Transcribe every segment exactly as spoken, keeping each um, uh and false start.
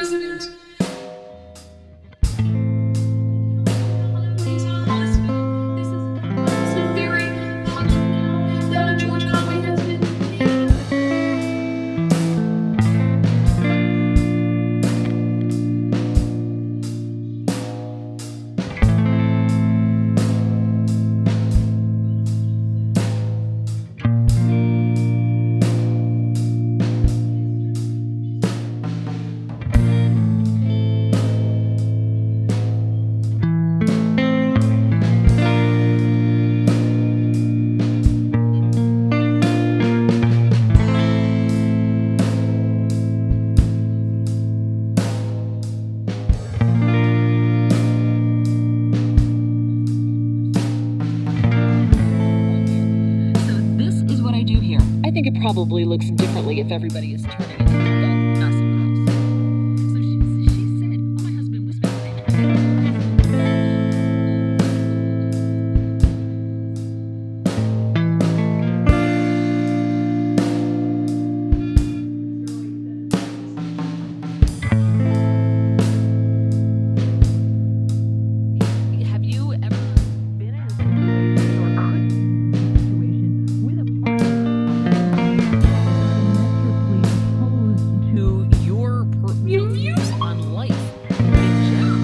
husband. I think it probably looks differently if everybody is turning it into the Gossip Girls. So she, she said, oh, my husband was Have you ever been in a situation or could be in a situation with a partner to your per- your views on life in general?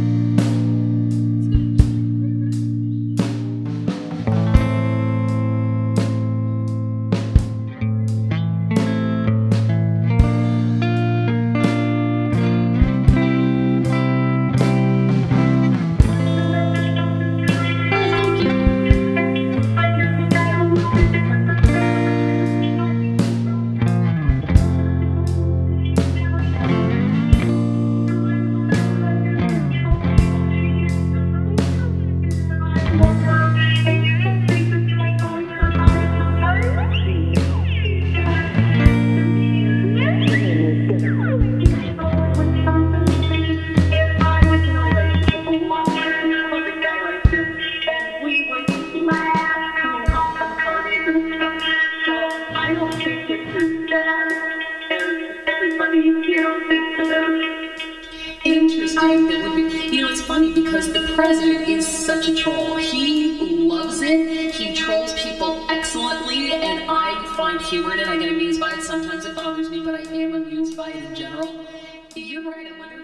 Interesting. That would be, you know, it's funny because the president is such a troll. He loves it. He trolls people excellently, and I find humor in it. I get amused by it. Sometimes it bothers me, but I am amused by it in general. You're right. I wonder